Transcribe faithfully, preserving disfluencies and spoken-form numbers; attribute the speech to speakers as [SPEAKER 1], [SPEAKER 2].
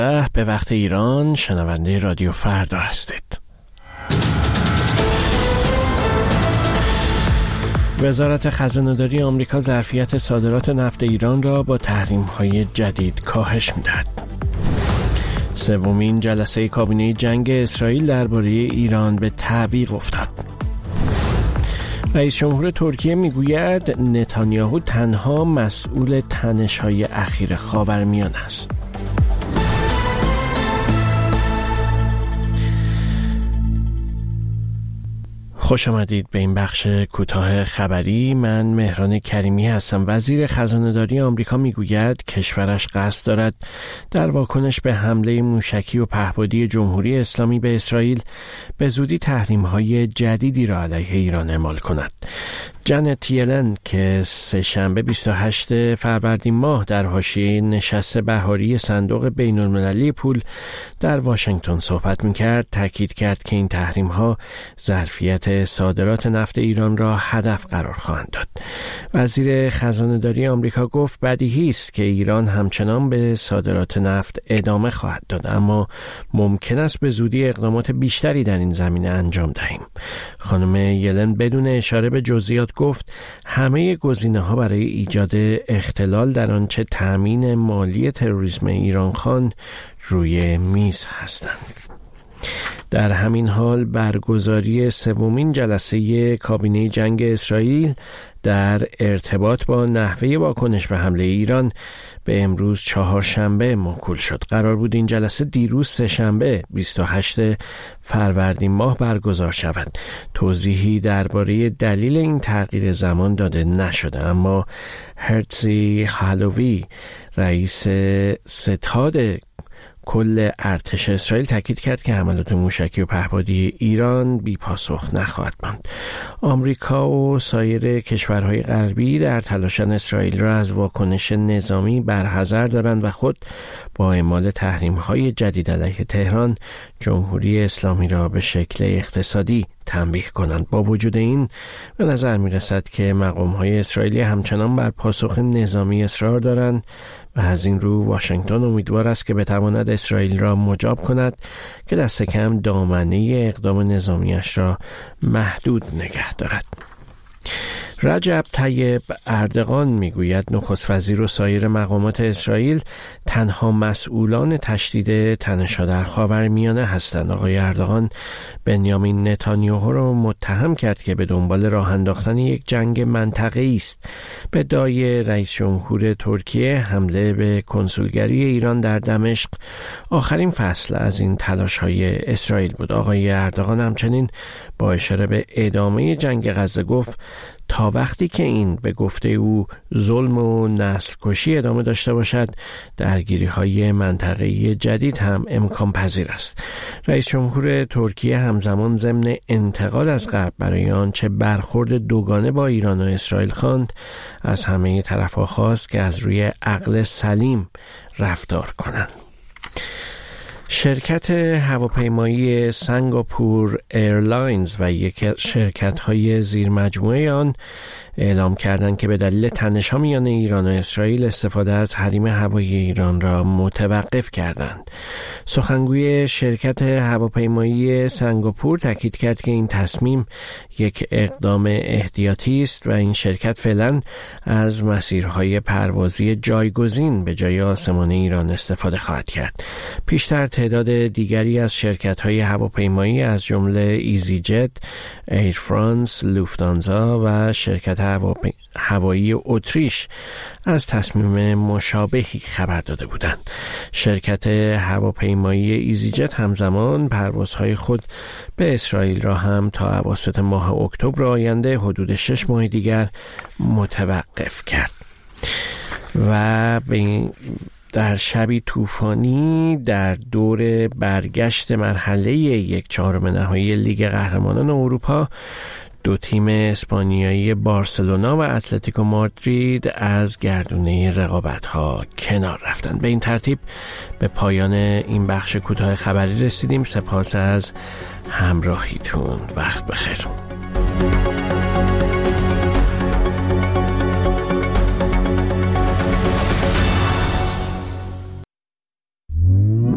[SPEAKER 1] به وقت ایران، شنونده رادیو فردا هستید. وزارت خزانه‌داری آمریکا ظرفیت صادرات نفت ایران را با تحریم‌های جدید کاهش می‌دهد. سومین جلسه کابینه جنگ اسرائیل درباره ایران به تعویق افتاد. رئیس جمهور ترکیه میگوید نتانیاهو تنها مسئول تنش‌های اخیر خاورمیانه است. خوش آمدید به این بخش کوتاه خبری. من مهران کریمی هستم. وزیر خزانه‌داری آمریکا میگوید کشورش قصد دارد در واکنش به حمله موشکی و پهپادی جمهوری اسلامی به اسرائیل به زودی تحریم‌های جدیدی را علیه ایران اعمال کند. جنت یلن که سه‌شنبه بیست و هشتم فروردین ماه در حاشیه نشست بهاری صندوق بین‌المللی پول در واشنگتن صحبت می‌کرد، تاکید کرد که این تحریم‌ها ظرفیت صادرات نفت ایران را هدف قرار خواهند داد. وزیر خزانه‌داری آمریکا گفت بدیهی است که ایران همچنان به صادرات نفت ادامه خواهد داد، اما ممکن است به زودی اقدامات بیشتری در این زمینه انجام دهیم. خانم یلن بدون اشاره به جزئیات گفت همه گزینه‌ها برای ایجاد اختلال در آنچه تأمین مالی تروریسم ایران خواند روی میز هستند. در همین حال برگزاری سومین جلسه کابینه جنگ اسرائیل در ارتباط با نحوه واکنش به حمله ایران به امروز چهارشنبه موکول شد. قرار بود این جلسه دیروز سه‌شنبه بیست و هشتم فروردین ماه برگزار شود. توضیحی درباره دلیل این تغییر زمان داده نشده، اما هرتزی هالووی رئیس ستاد کل ارتش اسرائیل تاکید کرد که حملات موشکی و پهپادی ایران بی پاسخ نخواهد ماند. آمریکا و سایر کشورهای غربی در تلاشند اسرائیل را از واکنش نظامی برحذر دارند و خود با اعمال تحریم‌های جدید علیه تهران جمهوری اسلامی را به شکل اقتصادی تنبیه کنند. با وجود این به نظر می رسد که مقام‌های اسرائیلی همچنان بر پاسخ نظامی اصرار دارند و از این رو واشنگتن امیدوار است که بتواند اسرائیل را مجاب کند که دست کم دامنه اقدام نظامیش را محدود نگه دارد. رجب طیب اردوغان میگوید نخست وزیر و سایر مقامات اسرائیل تنها مسئولان تشدید تنش‌ها در خاورمیانه هستند. آقای اردوغان بنیامین نتانیاهو را متهم کرد که به دنبال راه انداختن یک جنگ منطقه‌ای است. به ادعای رئیس جمهور ترکیه حمله به کنسولگری ایران در دمشق آخرین فصل از این تلاش‌های اسرائیل بود. آقای اردوغان همچنین با اشاره به ادامه جنگ غزه گفت تا وقتی که این به گفته او ظلم و نسل کشی ادامه داشته باشد، درگیری های منطقه‌ای جدید هم امکان پذیر است. رئیس جمهور ترکیه همزمان ضمن انتقاد از غرب برای آنچه برخورد دوگانه با ایران و اسرائیل خواند، از همه طرف‌ها خواست که از روی عقل سلیم رفتار کنند. شرکت هواپیمایی سنگاپور ایرلاینز و یک شرکت‌های زیر مجموعه آن اعلام کردند که به دلیل تنش‌ها میان ایران و اسرائیل استفاده از حریم هوایی ایران را متوقف کردند. سخنگوی شرکت هواپیمایی سنگاپور تاکید کرد که این تصمیم یک اقدام احتیاطی است و این شرکت فعلا از مسیرهای پروازی جایگزین به جای آسمان ایران استفاده خواهد کرد. پیشتر تعداد دیگری از شرکت‌های هواپیمایی از جمله ایزی جت، ایر فرانس، لوفتانزا و شرکت هواپی... هوایی اتریش از تصمیم مشابهی خبر داده بودند. شرکت هواپیمایی ایزی جت همزمان پروازهای خود به اسرائیل را هم تا اواسط ماه اکتبر آینده حدود شش ماه دیگر متوقف کرد. و به این در شبی طوفانی در دور برگشت مرحله یک چهارم نهایی لیگ قهرمانان اروپا دو تیم اسپانیایی بارسلونا و اتلتیکو مادرید از گردونه رقابت‌ها کنار رفتند. به این ترتیب به پایان این بخش کوتاه خبری رسیدیم. سپاس از همراهیتون. وقت بخیر.